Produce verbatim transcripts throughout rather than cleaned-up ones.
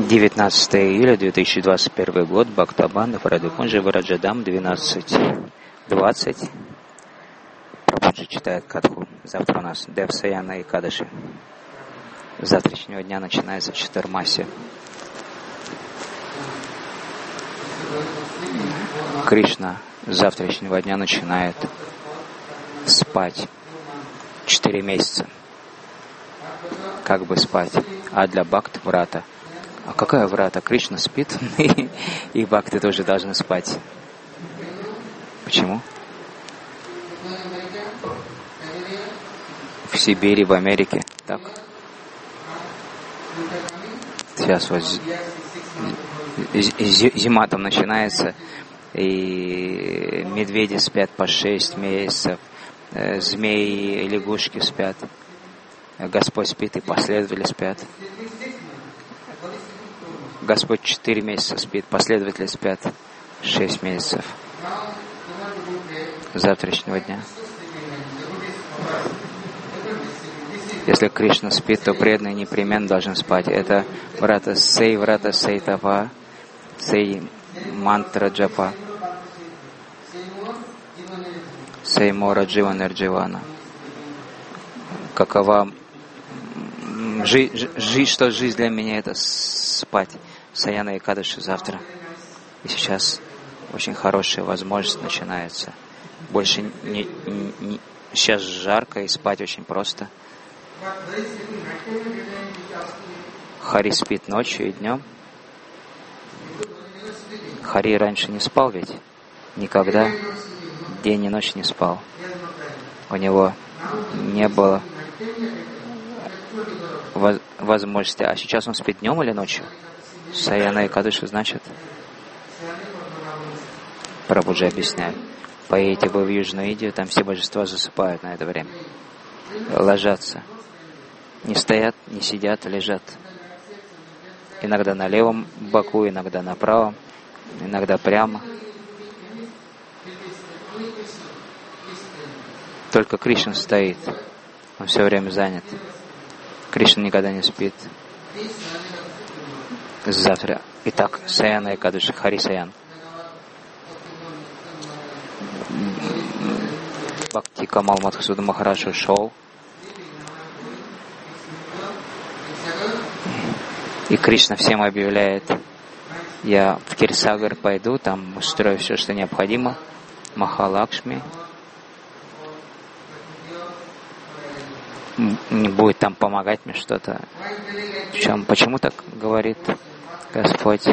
девятнадцатое июля две тысячи двадцать первый год, Бхактабанда, Радхакунджа, Враджадам, двенадцать двадцать. Прабхуджи читает Катху. Завтра у нас Девсаяна и Кадыши. С завтрашнего дня начинается Чатурмаси. Кришна с завтрашнего дня начинает спать четыре месяца. Как бы спать. А для бхакт врата. А какая врата? Кришна спит, и, и бхакты тоже должны спать. Почему? В Сибири, в Америке. Так. Сейчас вот зима там начинается, и медведи спят по шесть месяцев, змеи и лягушки спят. Господь спит, и последователи спят. Господь четыре месяца спит, последователи спят шесть месяцев. С завтрашнего дня. Если Кришна спит, то преданные непременно должны спать. Это врата сей, врата сей тапа, сей мантра джапа, сей мора дживана дживана. Какова жизнь, жизнь, что жизнь для меня — это спать. Саяна и Кадыши завтра. И сейчас очень хорошая возможность начинается. Больше не, не, сейчас жарко, и спать очень просто. Хари спит ночью и днем. Хари раньше не спал ведь? Никогда день и ночь не спал. У него не было возможности. А сейчас он спит днем или ночью? Саяна и Кадыши значит? Прабхуджи объясняет. Поедете вы в Южную Индию, там все божества засыпают на это время. Ложатся. Не стоят, не сидят, лежат. Иногда на левом боку, иногда на правом, иногда прямо. Только Кришна стоит. Он все время занят. Кришна никогда не спит. Завтра. Итак, Саяна и Кадыши, Хари Саян. Бхакти Камал Мадхусуда Махарадж ушел. И Кришна всем объявляет: я в Кирсагар пойду, там устрою все, что необходимо. Махалакшми не будет там помогать мне что-то. Чем? Почему так говорит Господь?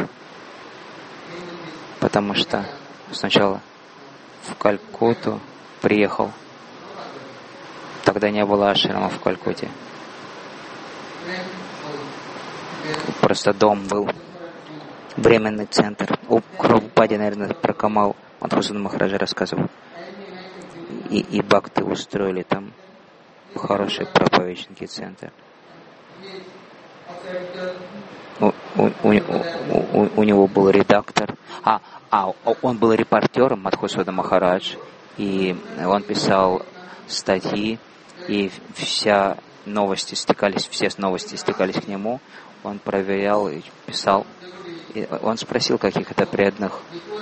Потому что сначала в Калькутту приехал. Тогда не было ашрама в Калькутте. Просто дом был. Временный центр. У Прабхупаде, наверное, про Камал Мадхусуда Махараджа рассказывал. И, и бхакты устроили там хороший проповеднический центр. У, у, у, у, у него был редактор. А, а, он был репортером Мадхусуда Махарадж. И он писал статьи, и вся новости стекались, все новости стекались к нему. Он проверял и писал. И он спросил каких-то преданных.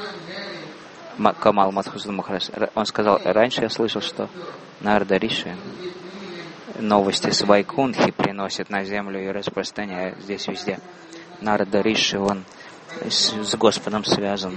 Камал Мадхусуда Махарадж. Он сказал: раньше я слышал, что Нарада Риши новости с Вайкунтхи приносит на землю и распространяет здесь везде. Нарада Риши, он с, с Господом связан.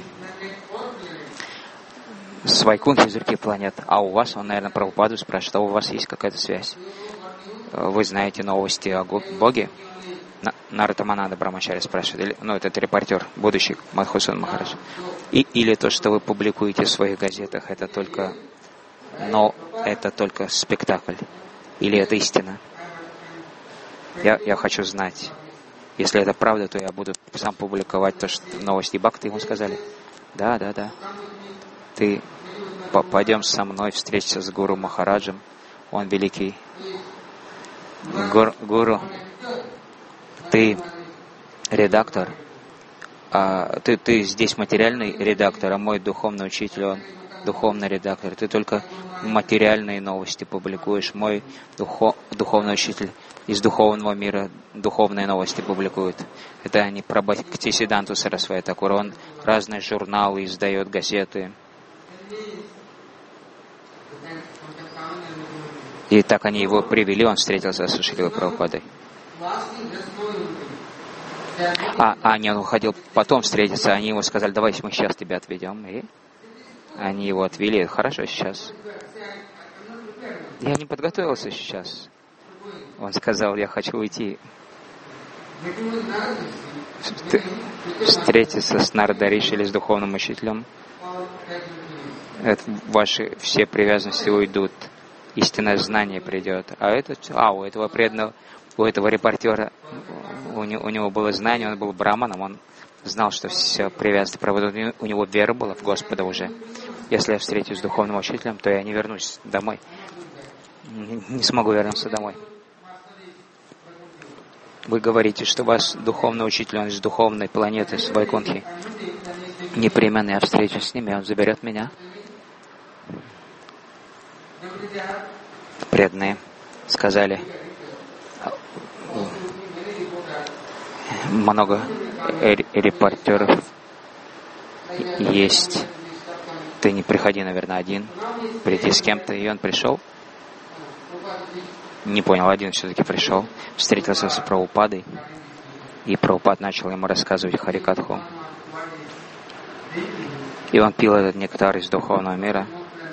С Вайкунтхи из других планет. А у вас, он, наверное, Прабхупаду спрашивает, а у вас есть какая-то связь? Вы знаете новости о Боге? Наратамананда Брамачари спрашивает. Или, ну, этот репортер, будущий Мадхусуда Махарадж. И, или то, что вы публикуете в своих газетах, это только, но это только спектакль. Или это истина? Я, я хочу знать. Если это правда, то я буду сам публиковать то, что новости бхакты ему сказали. Да, да, да. Ты пойдем со мной встретиться с Гуру Махараджем. Он великий Гур, Гуру. Ты редактор. А, ты, ты здесь материальный редактор, а мой духовный учитель, он духовный редактор. Ты только материальные новости публикуешь. Мой духов, духовный учитель из духовного мира духовные новости публикуют. Это они про Бхактисиддханту Сарасвати Такура. Он разные журналы издает, газеты. И так они его привели, он встретился с Шрилой Прабхупадой. А, а не, он уходил потом встретиться, они ему сказали, давай мы сейчас тебя отведем. И они его отвели. Хорошо, сейчас. Я не подготовился сейчас. Он сказал, я хочу уйти. Встретиться с Нардариши или с духовным учителем. Это ваши все привязанности уйдут. Истинное знание придет. А этот, а у этого преданного, у этого репортера, у него, у него было знание, он был браманом, он знал, что все привязанности проводят. У него вера была в Господа уже. Если я встречусь с духовным учителем, то я не вернусь домой. Не, не смогу вернуться домой. Вы говорите, что вас духовный учитель, он из духовной планеты, с Вайкунтхи. Непременно я встречусь с ним, и он заберет меня. Преданные сказали, много репортеров есть. Ты не приходи, наверное, один. Приди с кем-то. И он пришел. Не понял, один все-таки пришел. Встретился с Прабхупадой. И Прабхупад начал ему рассказывать Харикатху. И он пил этот нектар из духовного мира.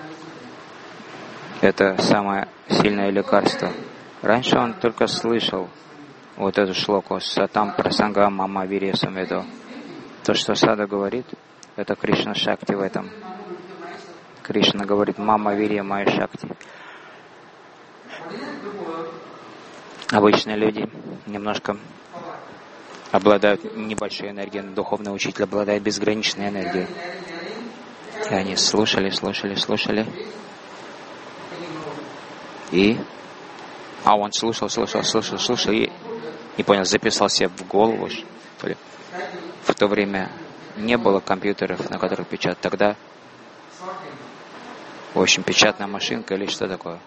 Это самое сильное лекарство. Раньше он только слышал вот эту шлоку «Сатам прасангам мама вирья самведо». То, что Сада говорит, это Кришна Шакти в этом. Кришна говорит «Мама вирья майя Шакти». Обычные люди немножко обладают небольшой энергией, но духовный учитель обладает безграничной энергией. И они слушали, слушали, слушали. И... А он слушал, слушал, слушал, слушал и не понял, записал себе в голову, что ли. В то время не было компьютеров, на которых печатать. Тогда, в общем, печатная машинка или что такое.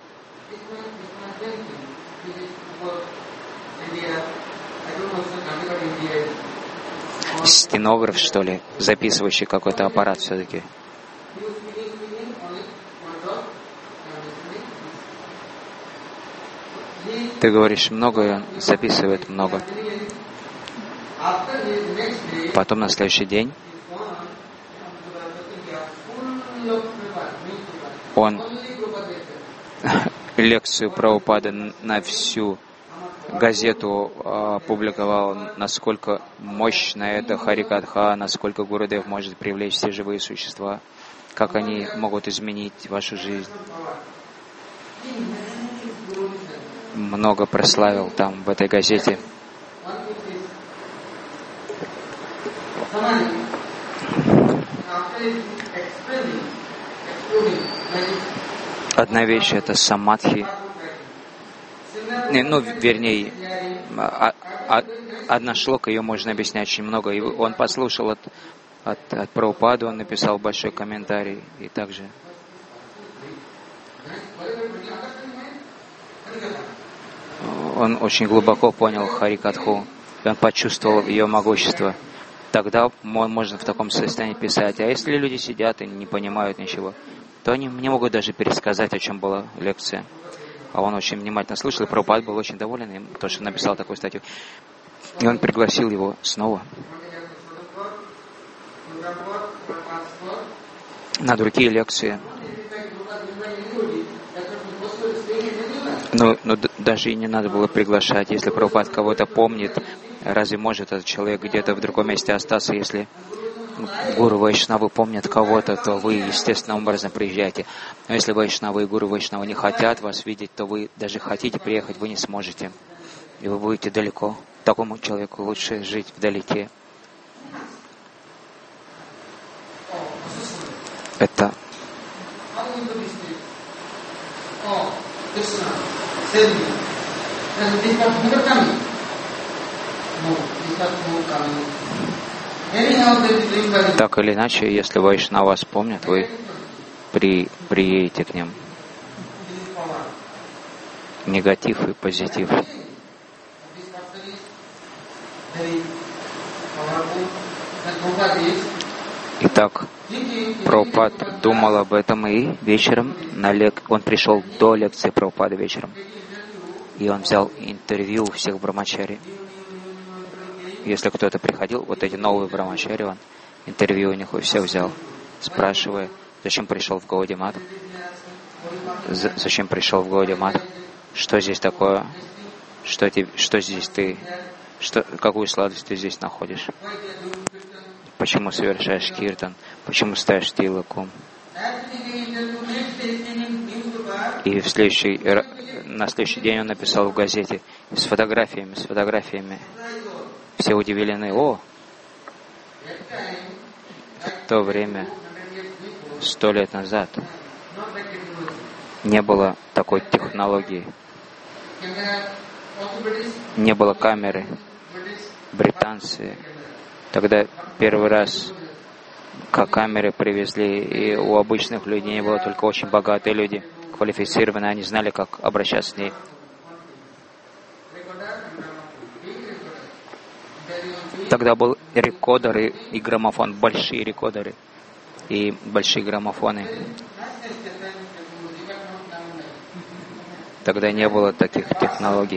Стенограф, что ли, записывающий какой-то аппарат все-таки. Ты говоришь много, и он записывает много. Потом на следующий день он лекцию Прабхупады на всю газету опубликовал, насколько мощна эта Харикатха, насколько Гурудев может привлечь все живые существа, как они могут изменить вашу жизнь. Много прославил там, в этой газете. Одна вещь — это самадхи. Ну, вернее, одна шлока, ее можно объяснять очень много. И он послушал от, от, от Прабхупады, он написал большой комментарий. И также он очень глубоко понял Харикатху, и он почувствовал ее могущество. Тогда он можно в таком состоянии писать. А если люди сидят и не понимают ничего, то они не могут даже пересказать, о чем была лекция. А он очень внимательно слышал, и Прабхупад был очень доволен им, то, что написал такую статью. И он пригласил его снова на другие лекции. Но, но даже и не надо было приглашать. Если Прабхупад кого-то помнит, разве может этот человек где-то в другом месте остаться? Если Гуру Вайшнавы помнят кого-то, то вы естественным образом приезжаете. Но если Вайшнавы и Гуру Вайшнавы не хотят вас видеть, то вы даже хотите приехать, вы не сможете. И вы будете далеко. Такому человеку лучше жить вдалеке. Это так или иначе, если Вайшнава вас помнят, вы при, приедете к ним. Негатив и позитив. Итак, Прабхупад думал об этом, и вечером на лек... он пришел до лекции Прабхупада вечером. И он взял интервью у всех брамачари. Если кто-то приходил, вот эти новые брамачари, он интервью у них у всех взял, спрашивая, зачем пришел в Гаудия-мат, зачем пришел в Гаудия-мат, что здесь такое, что, тебе, что здесь ты, что, какую сладость ты здесь находишь, почему совершаешь киртан, почему ставишь тилакум. И в следующий, на следующий день он написал в газете с фотографиями, с фотографиями. Все удивлены. О, в то время, сто лет назад, не было такой технологии, не было камеры. Британцы тогда первый раз как камеры привезли, и у обычных людей не было, только очень богатые люди, квалифицированные, они знали, как обращаться с ней. Тогда был рекордер и, и граммофон, большие рекордеры и большие граммофоны. Тогда не было таких технологий.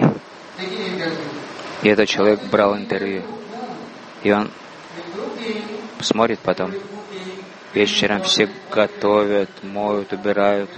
И этот человек брал интервью. И он смотрит потом. Вечером все готовят, моют, убирают.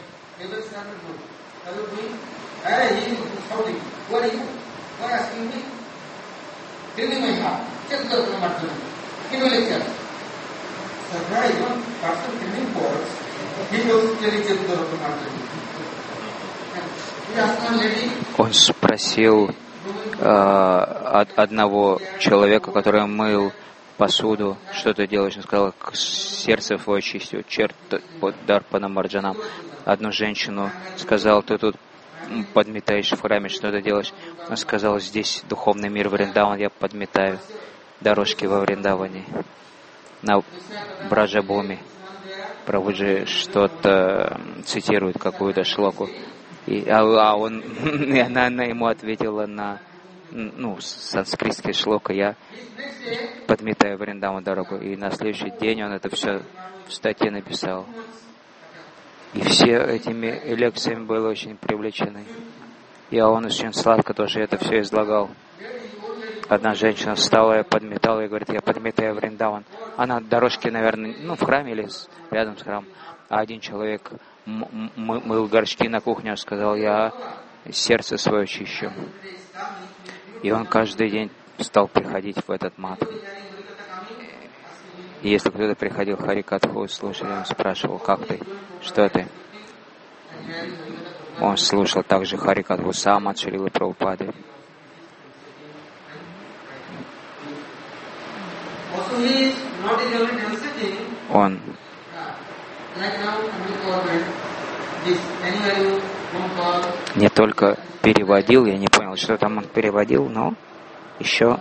Он спросил э, от одного человека, который мыл посуду, что ты делаешь? Он сказал, сердце твое чистил, черт Дарпана Марджанам. Одну женщину сказал, ты тут подметаешь в храме, что ты делаешь? Он сказал, здесь духовный мир Вриндаван, я подметаю дорожки во Вриндаване, на Браджабхуми. Прабхуджи что-то цитирует, какую-то шлоку. И, а, а он, и она, она ему ответила на ну, санскритский шлока, я подметаю Вриндаван дорогу. И на следующий день он это все в статье написал. И все этими лекциями были очень привлечены. И он очень сладко тоже это все излагал. Одна женщина встала и подметала, и говорит, я подметаю Вриндаван. Она дорожки, наверное, ну, в храме или рядом с храмом. А один человек м- м- мыл горшки на кухне, сказал, я сердце свое чищу. И он каждый день стал приходить в этот мат. И если кто-то приходил в Харикатху, слушали, он спрашивал, как ты, что ты? Он слушал также Харикатху сам от Шрилы Прабхупады. Он не только переводил, я не понял, что там он переводил, но еще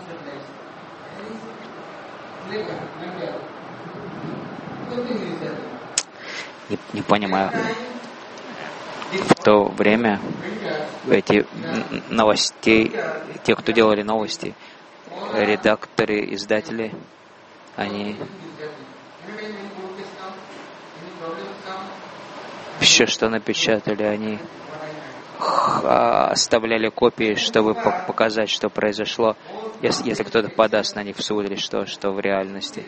не, не понимаю. В то время эти новостей, те, кто делали новости, редакторы, издатели, они все, что напечатали, они оставляли копии, чтобы показать, что произошло, если, если кто-то подаст на них в суд или что, что в реальности.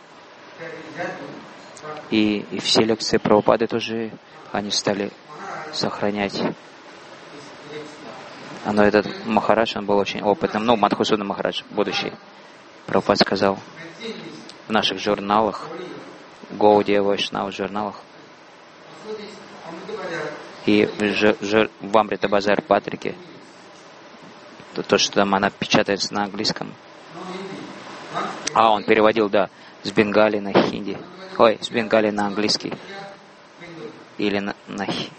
И, и все лекции Прабхупады тоже они стали сохранять. Но этот Махарадж, он был очень опытным, ну, Мадхусуда Махарадж, будущий. Прабхупад сказал, в наших журналах, Гаудия Вайшнава журналах, и в, ж, в Амрита Базар Патрике, то, то, что там она печатается на английском. А, он переводил, да, с бенгали на хинди. Ой, с бенгали на английский. Или на, на хи.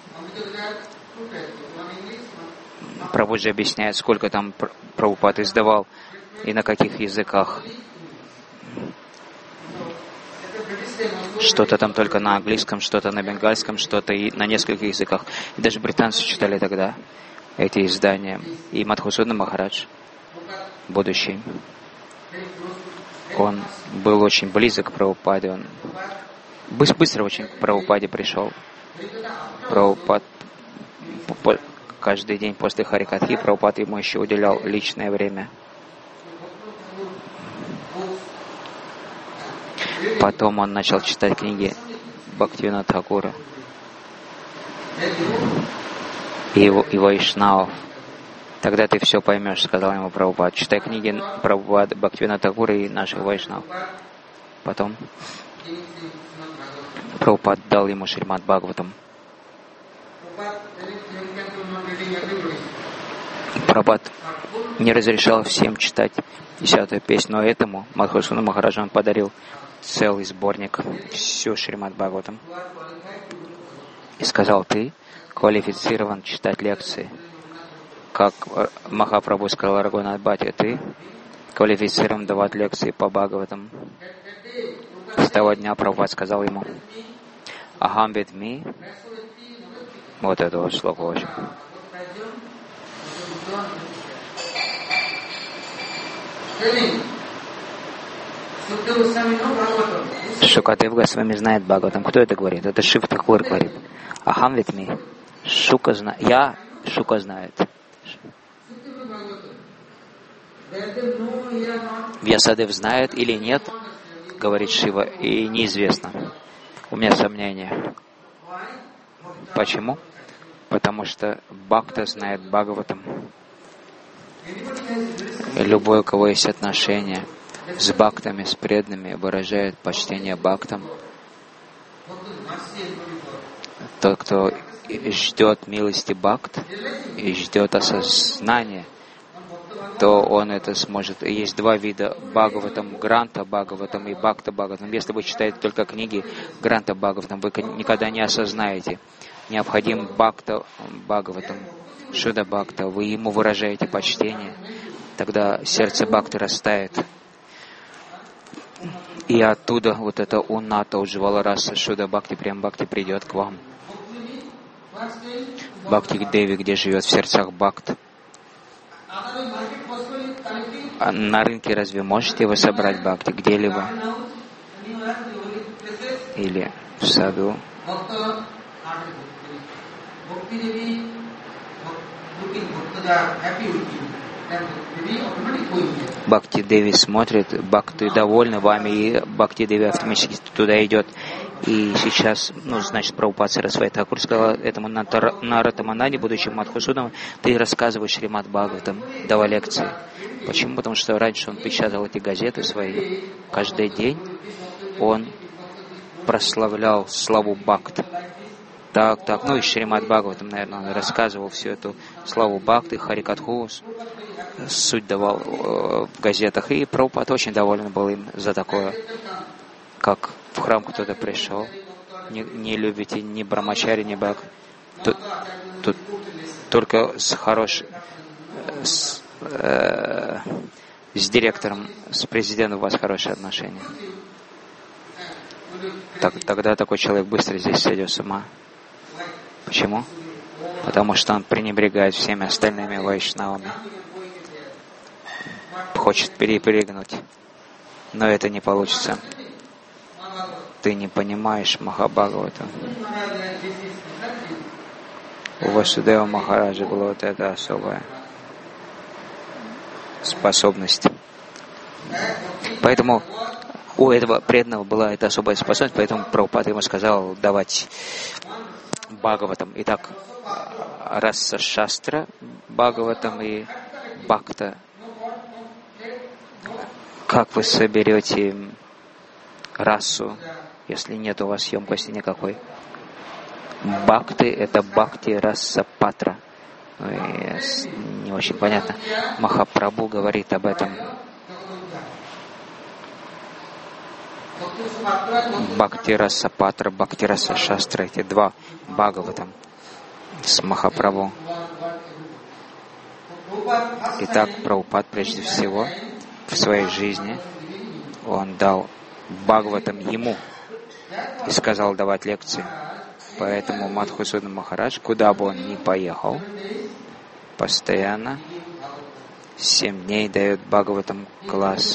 Прабхуджи объясняет, сколько там Прабхупад издавал и на каких языках. Что-то там только на английском, что-то на бенгальском, что-то и на нескольких языках. И даже британцы читали тогда эти издания. И Мадхусуда Махарадж, будущий, Он был очень близок к Прабхупаде, он быстро очень к Прабхупаде пришел. Прабхупад каждый день после Харикатхи Прабхупад ему еще уделял личное время. Потом он начал читать книги Бхактивинода Тхакура и его, и Вайшнавов. Тогда ты все поймешь, сказал ему Прабхупад. Читай книги Прабхупада, Бхактивинода Тхакура и наших Вайшнавов. Потом Прабхупад дал ему Шримад Бхагаватам. Прабхупад не разрешал всем читать десятую песню, но этому Мадхусудану Махараджу он подарил целый сборник, всю Шримад Бхагаватам. И сказал, ты квалифицирован читать лекции. Как Махапрабху сказал Рагунат Бхатти, ты квалифицирован давать лекции по Бхагаватам. С того дня Прабхупад сказал ему, Ахам ведми, вот это вот шлоку очень. Шукадев Госвами знает Бхагаватам. Кто это говорит? Это Шив Тхакур говорит. Ахам ведми. Шука знает. Я, Шука знает. Вьясадев знает или нет, говорит Шива, и неизвестно. У меня сомнения. Почему? Потому что Бхакта знает Бхагаватам. И любой, у кого есть отношения с бхактами, с преданными, выражает почтение бхактам. Тот, кто ждет милости бхакт и ждет осознания, то он это сможет. И есть два вида Бхагаватам, Гранта Бхагаватам и Бхакта Бхагаватам. Если вы читаете только книги Гранта Бхагаватам, вы никогда не осознаете. Необходим Бхакта Бхагаватам, Шуда Бхакта, вы ему выражаете почтение, тогда сердце Бхакти растает. И оттуда вот это Унната Уджвала Раса Шуда Бхакти, прям Бхакти придет к вам. Бхакти к Деви, где живет в сердцах Бхакт. А на рынке разве можете вы собрать Бхакти где-либо? Или в саду? Бхакти Деви смотрит, Бхакти довольны вами, и Бхакти Деви автоматически туда идет. И сейчас, ну, значит, Прабхупад Сарасвати Тхакур сказал этому Наратаманаде, будучи Мадхусудом, ты рассказываешь Шримад Бхагаватам, давай лекции. Почему? Потому что раньше он печатал эти газеты свои, каждый день он прославлял славу Бхакт. Так, так, ну и Шримад Бхагаватам, наверное, он рассказывал всю эту славу Бхакты, Харикатху, суть давал э, в газетах, и Прабхупад очень доволен был им за такое, как в храм кто-то пришел, не, не любите ни Брамачари, ни Бхак, тут, тут только с хорошим, с, э, с директором, с президентом у вас хорошие отношения. Так, тогда такой человек быстро здесь сойдет с ума. Почему? Потому что он пренебрегает всеми остальными вайшнавами. Хочет перепрыгнуть. Но это не получится. Ты не понимаешь Махабхагавату. У Васудева Махараджа была вот эта особая способность. Поэтому у этого преданного была эта особая способность, поэтому Прабхупад ему сказал давать Бхагаватам. Итак, раса шастра Бхагаватам и Бхакта. Как вы соберете расу, если нет у вас емкости никакой? Бхакты — это бхакти раса патра. Не очень понятно. Махапрабху говорит об этом. Бхакти раса патра, бхакти раса шастра — эти два Бхагаватам с Махапрабху. Итак, Прабхупад прежде всего в своей жизни он дал Бхагаватам ему и сказал давать лекции. Поэтому Мадхусудана Махарадж, куда бы он ни поехал, постоянно семь дней дает Бхагаватам класс.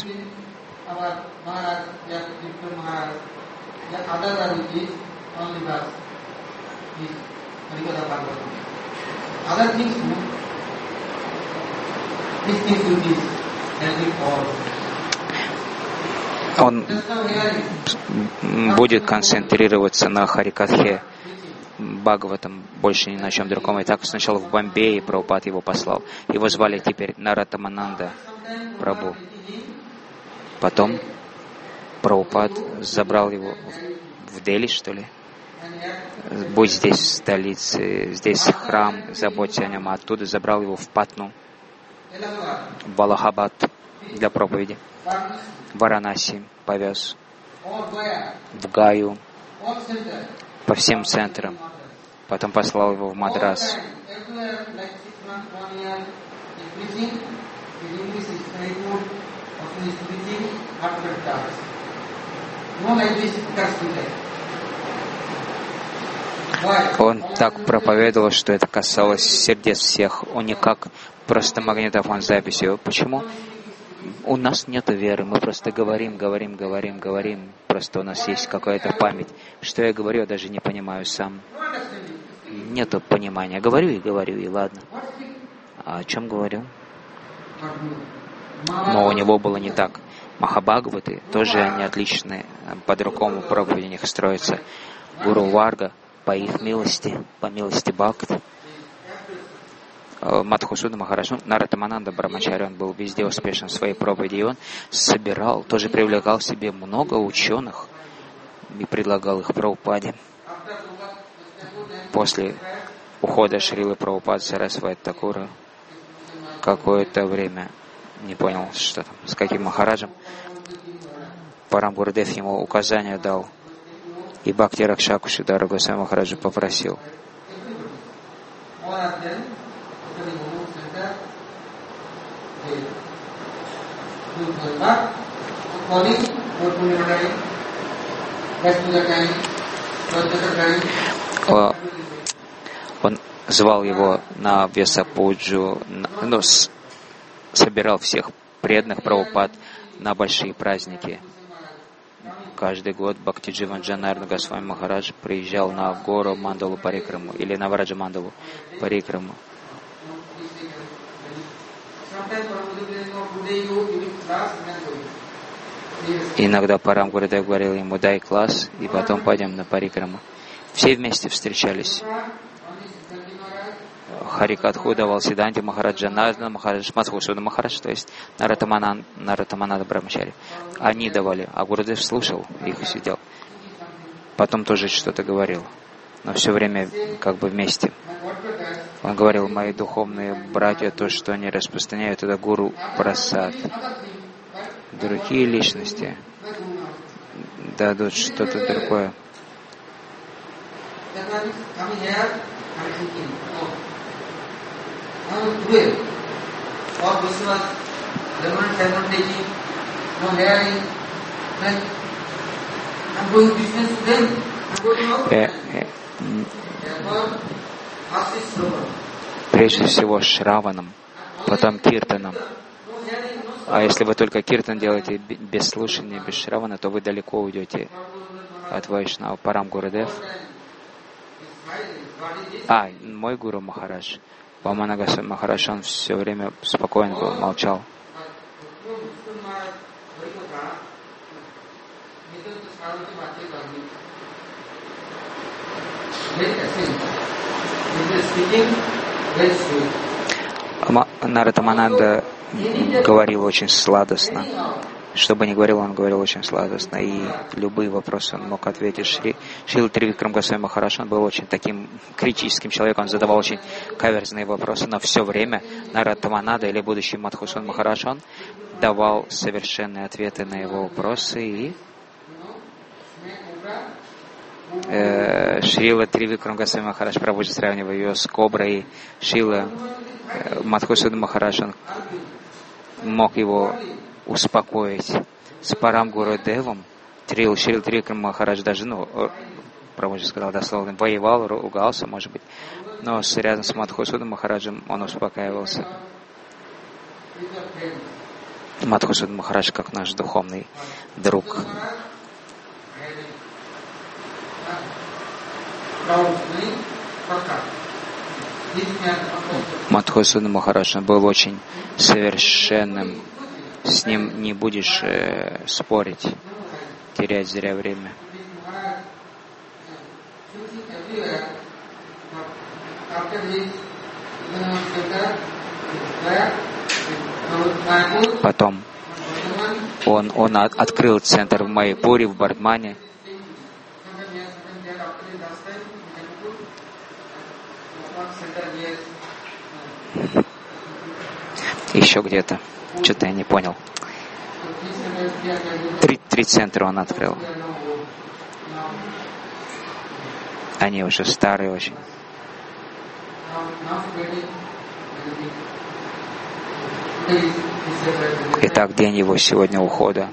Он будет концентрироваться на Харикатхе Бхагаватам, больше ни на чем другом. И так сначала в Бомбее Прабхупад его послал. Его звали теперь Наратамананда Прабху. Потом Прабхупад забрал его в Дели, что ли. Будь здесь в столице, здесь храм, заботься о нем. А оттуда забрал его в Патну, в Аллахабад для проповеди. В Варанаси повез, в Гаю, по всем центрам. Потом послал его в Мадрас. Он так проповедовал, что это касалось сердец всех. Он не как просто магнитофон с записью. Почему? У нас нет веры, мы просто говорим, говорим, говорим, говорим. Просто у нас есть какая-то память. Что я говорю, я даже не понимаю сам. Нету понимания. Говорю и говорю, и ладно. А о чем говорю? Но у него было не так. Махабхагаваты тоже они отличные. По-другому проповеди у них строятся. Гуру Варга, по их милости, по милости Бхакт, Мадхусуда Махараджа, Наратамананда Брамачари, он был везде успешен в своей проповеди, и он собирал, тоже привлекал к себе много ученых и предлагал их Прабхупаде. После ухода Шрилы Прабхупады Сарасвати Такура какое-то время, не понял, что там, с каким Махараджем, Парам Гурудев ему указания дал, и Бхакти Ракшаку Шидара Госвами Махараджа попросил. Он звал его на Весапуджу, ну, с, собирал всех преданных Прабхупад на большие праздники. Каждый год Бхакти Дживанджанарна Госвами Махарадж приезжал на гору Мандалу Парикраму или на Враджа Мандалу Парикраму. Иногда Парам Гурудев говорил ему: дай класс, и потом пойдем на Парикраму. Все вместе встречались. Харикатху давал Сиданти Махараджа, Нарда Махарадж, Мадхусуда Махарадж, то есть Наратамананда, Наратамананда Брамачари. Они давали, а Гурудев слушал их и сидел. Потом тоже что-то говорил, но все время как бы вместе. Он говорил: мои духовные братья, то, что они распространяют, это Гуру Прасад. Другие личности дадут что-то другое. Э, э, прежде всего Шраваном, потом Киртаном. А если вы только Киртан делаете без слушания, без Шравана, то вы далеко уйдете от Вайшнава. Парам Гурудев. А, мой Гуру Махарадж. Вамана Госвами Махарадж, он все время спокойно был, молчал. Наратамананда говорил очень сладостно. Что бы ни говорил, он говорил очень сладостно. И любые вопросы он мог ответить. Шри Шрила Тривикрам Госвами Махарадж, он был очень таким критическим человеком. Он задавал очень каверзные вопросы, но все время Наратамананда или будущий Мадхусуда Махарадж, он давал совершенные ответы на его вопросы. И э, Шрила Тривикрам Госвами Махарадж, Прабхуджи сравнивал ее с коброй. Шрила э, Мадхусуда Махарадж, он мог его успокоить. С Парам Гурудевом Трил Шрила Тривикрам Махарадж даже, ну, Прабхуджи сказал дословно, воевал, ругался, может быть, но с, рядом с Мадхусудом Махараджем он успокаивался. Мадхусуда Махарадж как наш духовный друг. Мадхусуда Махарадж был очень совершенным. С ним не будешь э, спорить, терять зря время. Потом он, он от, открыл центр в Майяпуре, в Бардмане. Еще где-то. Что-то я не понял. Три, три центра он открыл. Они уже старые очень. Итак, день его сегодня ухода.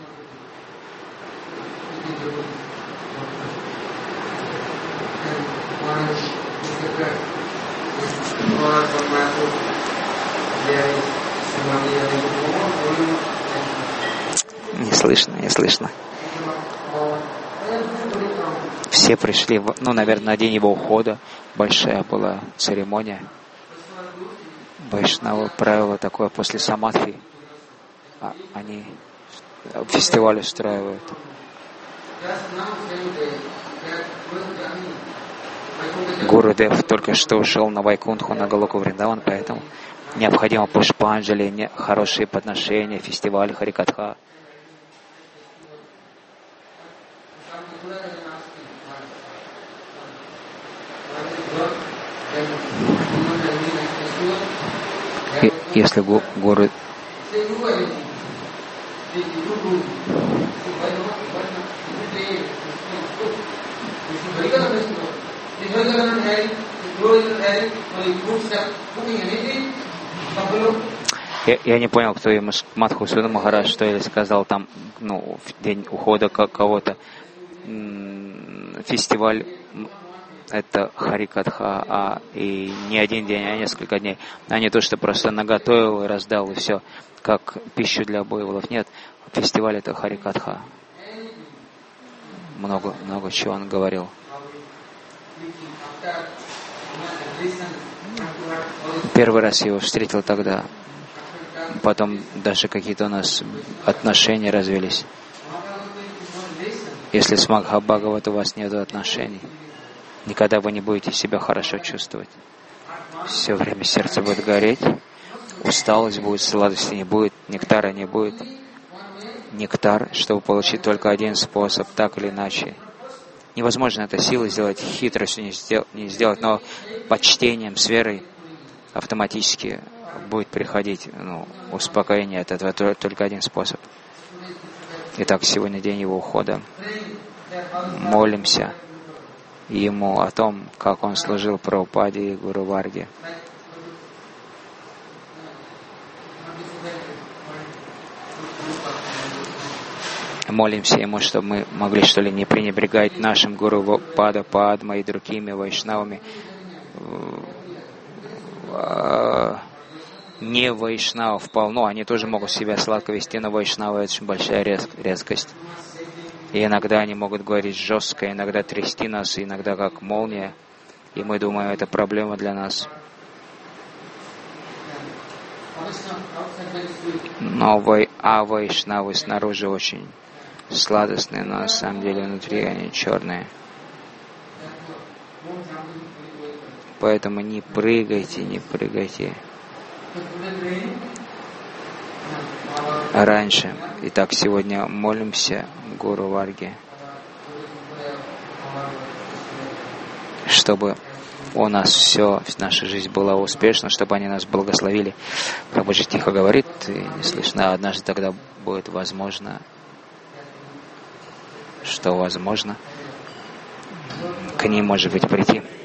Не слышно, не слышно. Все пришли, в, ну, наверное, на день его ухода. Большая была церемония. Вайшнава правило такое после самадхи. А, они фестиваль устраивают. Гурудев только что ушел на Вайкунтху, на Галоку Вриндаван, поэтому необходимо пушпанджали, хорошие подношения, фестиваль Харикатха. И, если гу, гуру Я, я не понял, кто ему Мадхусуда Махарадж, что или сказал там, ну, в день ухода кого-то, фестиваль это Харикатха, а и не один день, а несколько дней, а не то, что просто наготовил и раздал, и все, как пищу для буйволов. Нет, фестиваль это Харикатха. Много, много чего он говорил. Первый раз я его встретил тогда. Потом даже какие-то у нас отношения развились. Если с Махабхагават у вас нет отношений, никогда вы не будете себя хорошо чувствовать. Все время сердце будет гореть, усталость будет, сладости не будет, нектара не будет. Нектар, чтобы получить только один способ, так или иначе. Невозможно это силой сделать, хитростью не, сдел- не сделать, но почтением, с верой автоматически будет приходить, ну, успокоение. От этого только один способ. Итак, сегодня день его ухода. Молимся ему о том, как он служил Прабхупаде и Гуру Варге. Молимся ему, чтобы мы могли, что ли, не пренебрегать нашим Гуру Пада Падма и другими вайшнавами, не вайшнавов полно, они тоже могут себя сладко вести, но вайшнавы — это очень большая резкость. И иногда они могут говорить жестко, иногда трясти нас, иногда как молния, и мы думаем, это проблема для нас. Но вай, а вайшнавы снаружи очень сладостные, но на самом деле внутри они черные. Поэтому не прыгайте, не прыгайте. Раньше. Итак, сегодня молимся Гуру Варге, чтобы у нас все, наша жизнь была успешна, чтобы они нас благословили. Прабхуджи тихо говорит, и не слышно, а однажды тогда будет возможно, что возможно, к ним, может быть, прийти.